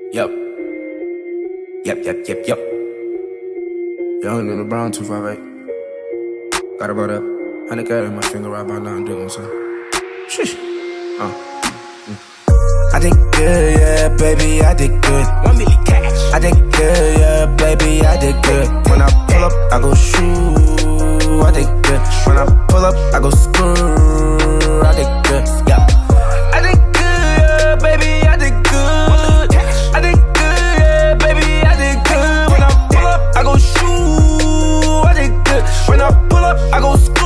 Yep. Yep. Young in the Brown 258. Got about that 100K in my finger right by now and do what I'm saying. Sheesh. I did good, yeah, baby, I did good. 1 million cash. I did good, yeah, baby, I did good. When I pull up, I go shoot. I did good. When I pull up, I go screw. I did good, yeah. I did good, yeah, baby, I did good. I did good, yeah, baby, I did good. When I pull up, I go shoot. I did good. When I pull up, I go screw.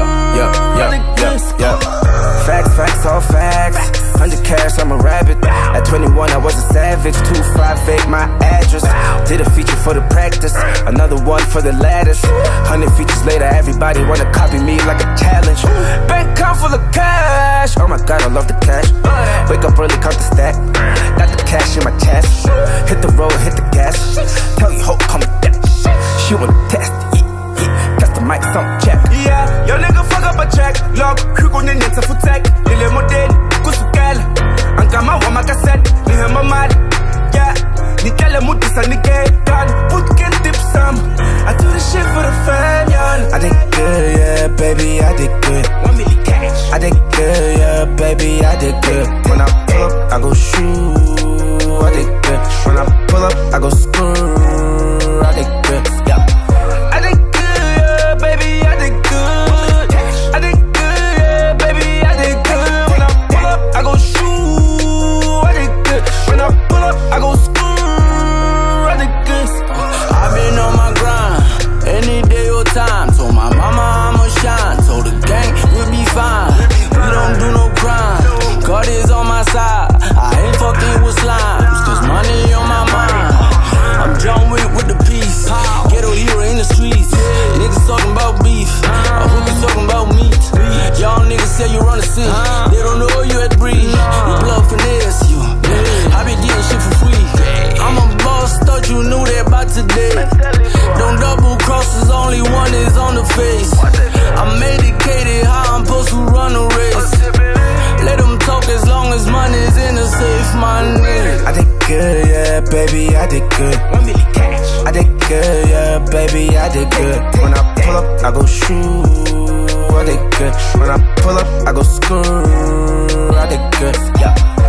Yeah. Facts, all facts. 100 cash, I'm a rabbit. At 21, I was a savage. 258, my address. Did a feature for the practice, another one for the ladders. 100 features later, everybody wanna copy me like a challenge. Bank account full of cash. Oh my God, I love the cash. Wake up early, count the stack. Got the cash in my chest. Hit the road, hit the gas. Tell you, ho, come with that. She wanna test, got the mic, some check. Yeah, yo nigga fuck up a check. Log, hugo nenyenza futek. Lile modeli, kusukela. Angama wa makasset, lihema mali. Yeah, nikele mudisa nige. God, put can dip some. I do this shit for the fam, yeah. I did good, yeah, baby, I did good. 1 million cash. I did good, yeah, baby, I did good. When I pull up, I go shoot. I did good. When I pull up, I go screw. I did good, yeah. I go school, I did good. I've been on my grind, any day or time. Told my mama I'ma shine, told the gang we'll be fine. We don't do no crime, God is on my side. I ain't fucking with slimes, cause money on my mind. I'm John Wick with the peace, ghetto hero in the streets. Niggas talking about beef, a hookie's talking about meat. Y'all niggas say you run the scene, they don't know you at breed. Your blood finesse you, I be getting shit for free. I'm a boss, thought you knew that by today. Don't double crosses, only one is on the face. I'm medicated, how I'm supposed to run a race. Let them talk as long as money's in the safe, my nigga. I did good, yeah, baby, I did good. 1 million cash. I did good, yeah, baby, I did good. When I pull up, I go shoot. I did good. When I pull up, I go screw. I did good, yeah.